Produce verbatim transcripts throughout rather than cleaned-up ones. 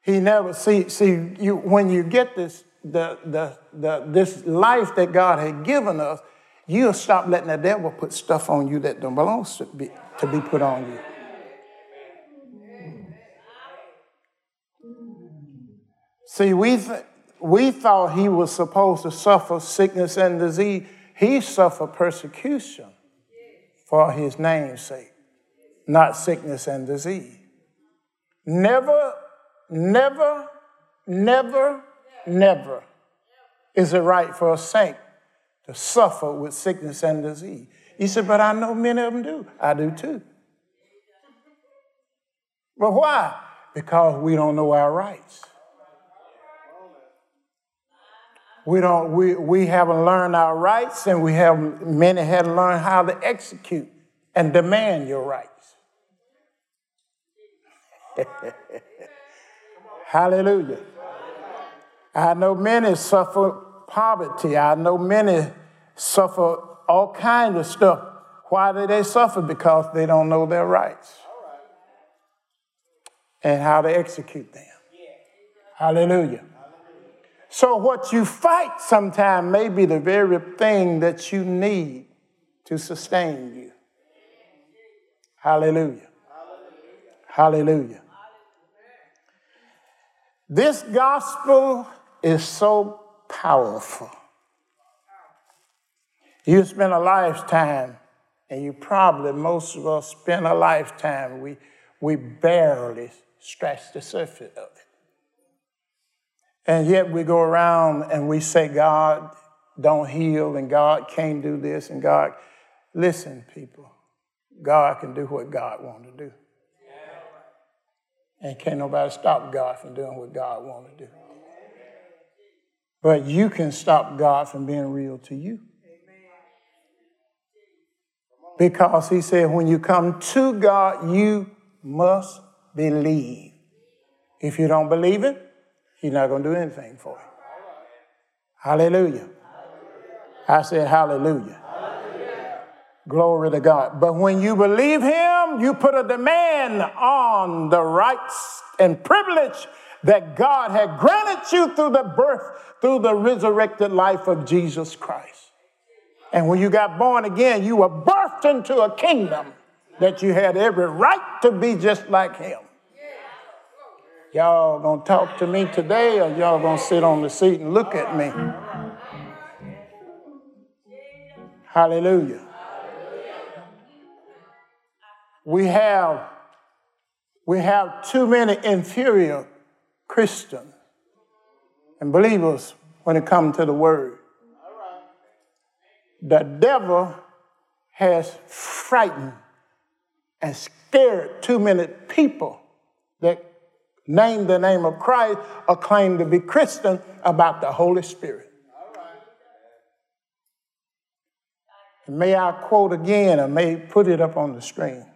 He never, see, see you, when you get this, the, the, the, this life that God had given us, you'll stop letting the devil put stuff on you that don't belong to be, to be put on you. See, we, th- we thought he was supposed to suffer sickness and disease. He suffered persecution for his name's sake, not sickness and disease. Never, never, never, never is it right for a saint to suffer with sickness and disease. He said, but I know many of them do. I do too. But why? Because we don't know our rights. We don't. We, we haven't learned our rights, and we have many hadn't learned how to execute and demand your rights. Hallelujah. I know many suffer poverty. I know many suffer all kinds of stuff. Why do they suffer? Because they don't know their rights and how to execute them. Hallelujah. So what you fight sometimes may be the very thing that you need to sustain you. Hallelujah. Hallelujah. This gospel is so powerful. You spend a lifetime, and you probably, most of us spend a lifetime, we, we barely scratch the surface of it. And yet we go around and we say, God don't heal, and God can't do this, and God, listen, people, God can do what God wants to do. And can't nobody stop God from doing what God wants to do. But you can stop God from being real to you. Because he said, when you come to God, you must believe. If you don't believe it, he's not going to do anything for you. Hallelujah. I said hallelujah. Hallelujah. Glory to God. But when you believe him, you put a demand on the rights and privilege that God had granted you through the birth, through the resurrected life of Jesus Christ. And when you got born again, you were birthed into a kingdom that you had every right to be just like him. Y'all gonna talk to me today, or y'all gonna sit on the seat and look at me? Hallelujah. We have, we have too many inferior Christians and believers when it comes to the word. The devil has frightened and scared too many people that name the name of Christ or claim to be Christian about the Holy Spirit. May I quote again, or may put it up on the screen.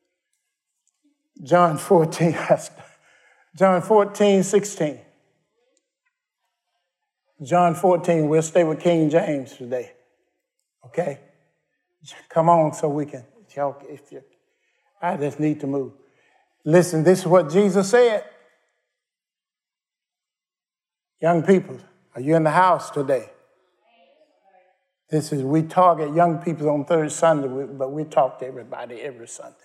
John fourteen, John fourteen, sixteen. John fourteen, we'll stay with King James today. Okay? Come on so we can, if you, I just need to move. Listen, this is what Jesus said. Young people, are you in the house today? This is, we target young people on third Sunday, but we talk to everybody every Sunday.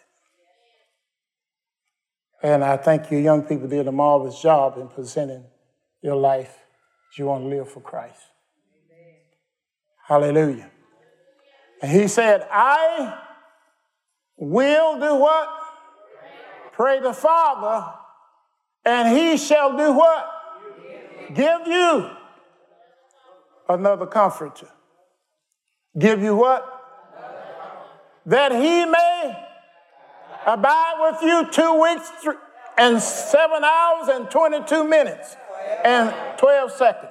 And I think you young people did a marvelous job in presenting your life as you want to live for Christ. Hallelujah. And he said, I will do what? Pray the Father, and he shall do what? Give you another comforter. Give you what? That he may abide with you two weeks and seven hours and twenty-two minutes and twelve seconds.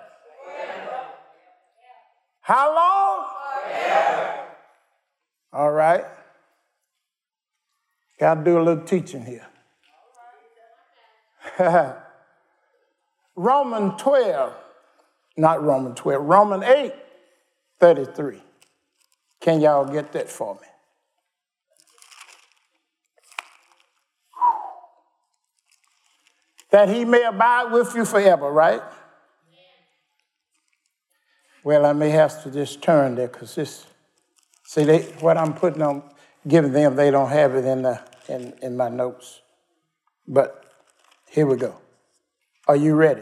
How long? All right. Got to do a little teaching here. Romans twelve, not Romans twelve, Romans eight, thirty-three. Can y'all get that for me? that he may abide with you forever, right? Well, I may have to just turn there because this, see, they, what I'm putting on, giving them, they don't have it in, the, in, in my notes. But here we go. Are you ready?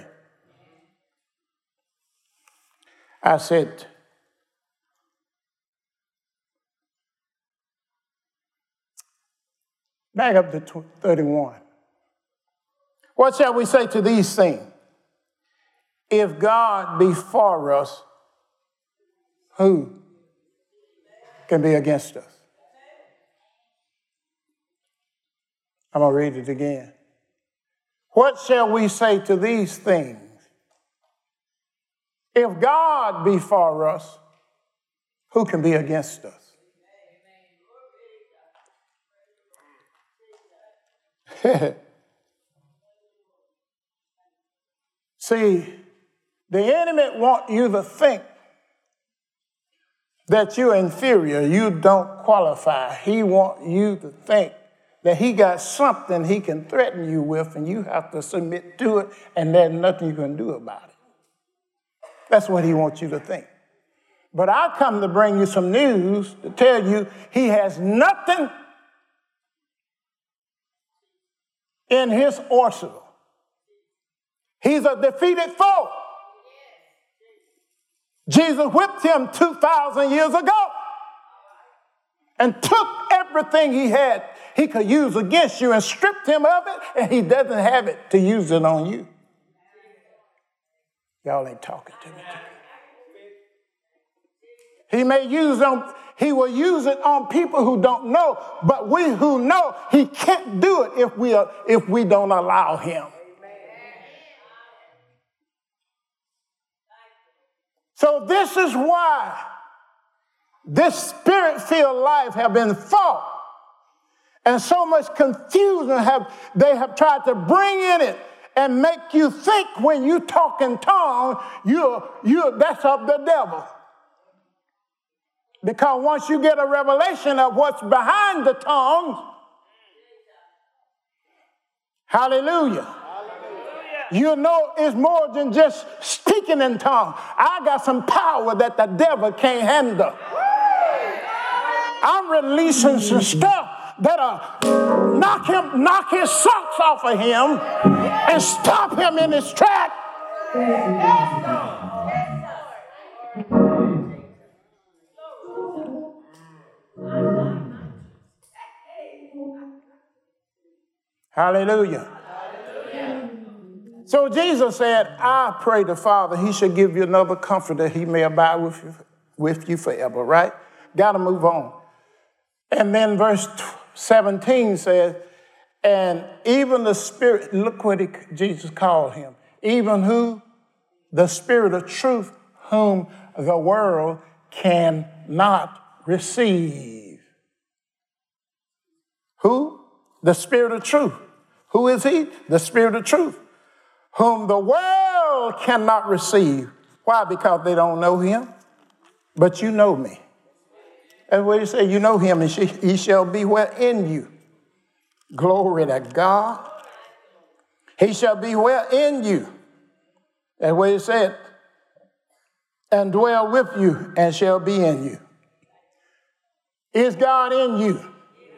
I said, back up to thirty-one. What shall we say to these things? If God be for us, who can be against us? I'm going to read it again. What shall we say to these things? If God be for us, who can be against us? See, the enemy wants you to think that you're inferior, you don't qualify. He wants you to think that he got something he can threaten you with and you have to submit to it and there's nothing you can do about it. That's what he wants you to think. But I come to bring you some news to tell you he has nothing in his arsenal. He's a defeated foe. Jesus whipped him two thousand years ago and took everything he had he could use against you and stripped him of it, and he doesn't have it to use it on you. Y'all ain't talking to me. He may use them, he will use it on people who don't know, but we who know, he can't do it if we are, if we don't allow him. So this is why this spirit-filled life have been fought, and so much confusion have they have tried to bring in it and make you think when you talk in tongues, you're, you're, that's of the devil. Because once you get a revelation of what's behind the tongues, hallelujah. You know it's more than just speaking in tongues. I got some power that the devil can't handle. I'm releasing some stuff that'll knock him, knock his socks off of him and stop him in his track. Hallelujah. So Jesus said, I pray the Father, he should give you another comforter, he may abide with you, with you forever, right? Got to move on. And then verse seventeen says, and even the Spirit, look what he, Jesus called him, even who? The Spirit of truth, whom the world cannot receive. Who? The Spirit of truth. Who is he? The Spirit of truth, whom the world cannot receive. Why? Because they don't know him. But you know me. That's what he said. You know him, and he shall be where in you. Glory to God. He shall be where in you. That's what he said. And dwell with you, and shall be in you. Is God in you?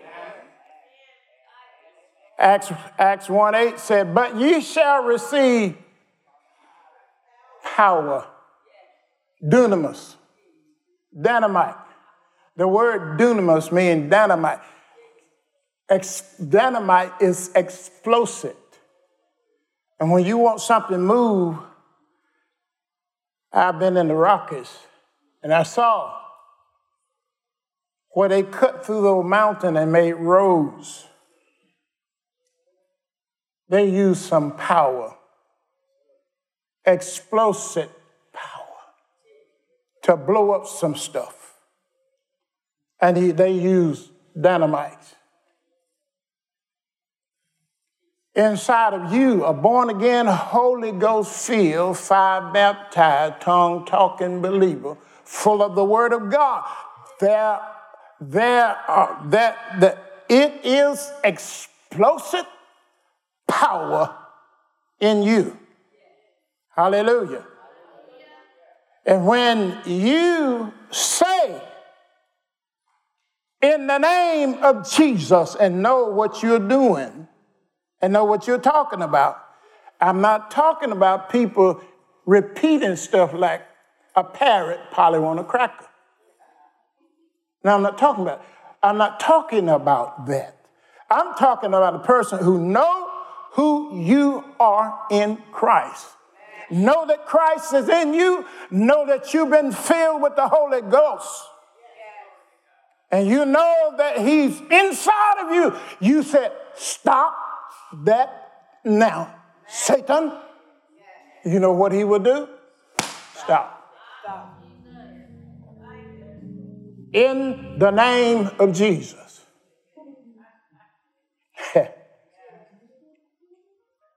Acts, Acts one eight said, but ye shall receive power. Dunamis. Dynamite. The word dunamis means dynamite. Ex- dynamite is explosive. And when you want something moved, I've been in the Rockies, and I saw where they cut through the mountain and made roads. They used some power, explosive power, to blow up some stuff. And he, they used dynamite. Inside of you, a born-again, Holy Ghost-filled, fire-baptized, tongue-talking believer, full of the Word of God, there, there are, that, that it is explosive power in you. Hallelujah. And when you say, in the name of Jesus, and know what you're doing and know what you're talking about, I'm not talking about people repeating stuff like a parrot probably want a cracker. Now, I'm not talking about I'm not talking about that. I'm talking about a person who know who you are in Christ. Know that Christ is in you. Know that you've been filled with the Holy Ghost. And you know that he's inside of you. You said, stop that now. Satan, you know what he will do? Stop. In the name of Jesus.